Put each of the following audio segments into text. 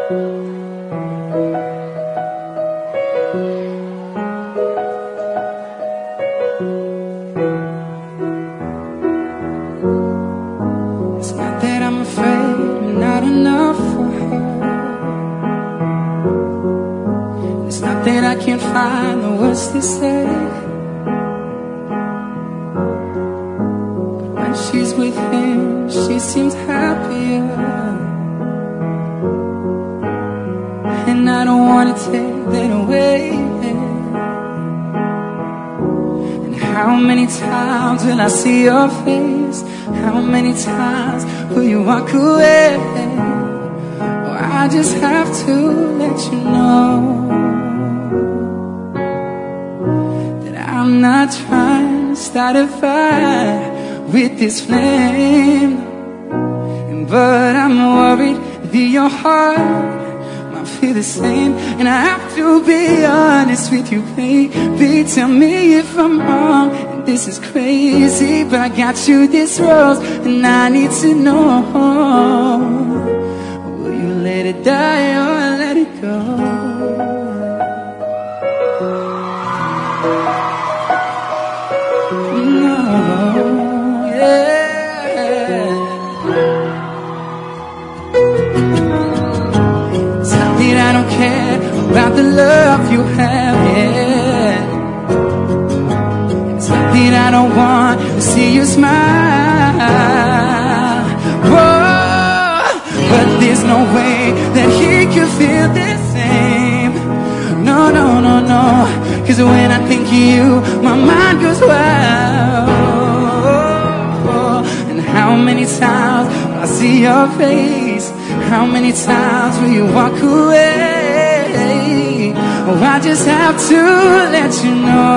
It's not that I'm afraid I'm not enough for her. It's not that I can't find the words to say. But when she's with him, she seems happier. And I don't want to take that away. And how many times will I see your face? How many times will you walk away? Oh, I just have to let you know that I'm not trying to start a fire with this flame. But I'm worried that your heart feel the same. And I have to be honest with you, baby. Tell me if I'm wrong and this is crazy, but I got you this rose and I need to know, will you let it die or let it go? No, yeah. I don't care about the love you have, yeah. It's not that I don't want to see you smile, whoa, but there's no way that he could feel the same. No, no, no, no. Cause when I think of you, my mind goes wild. And how many times will I see your face? How many times will you walk away? Oh, I just have to let you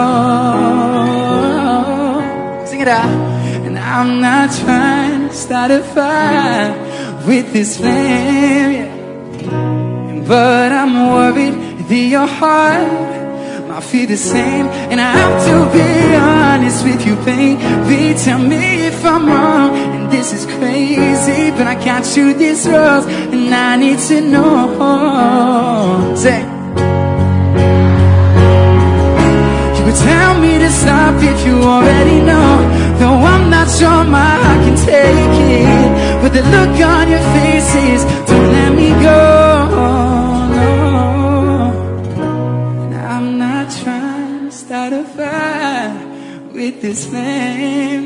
know. Sing it out. And I'm not trying to start a fire with this flame, yeah. But I'm worried that your heart might feel the same. And I have to be honest with you, baby. Tell me if I'm wrong and this is crazy, but I got you this rose and I need to know. Say, you would tell me to stop if you already know. Though I'm not sure my heart can take it, but the look on your face is don't let me go, no. And I'm not trying to start a fire with this flame,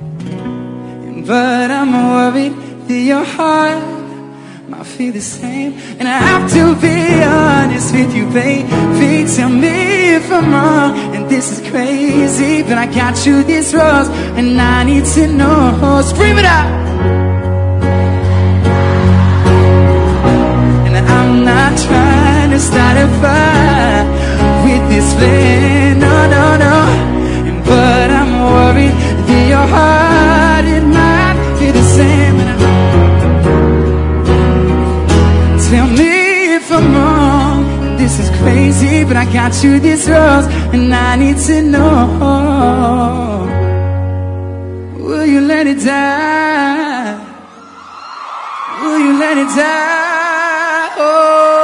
but I'm worried that your heart might feel the same. And I have to be honest with you, baby. Tell me if I'm wrong and this is crazy, but I got you this rose and I need to know. Scream it out. And I'm not trying to start a fire with this flame, no, no, no. But I'm worried that your heart, it might be the same. Tell me if I'm wrong, this is crazy, but I got you this rose and I need to know, will you let it die? Will you let it die? Oh.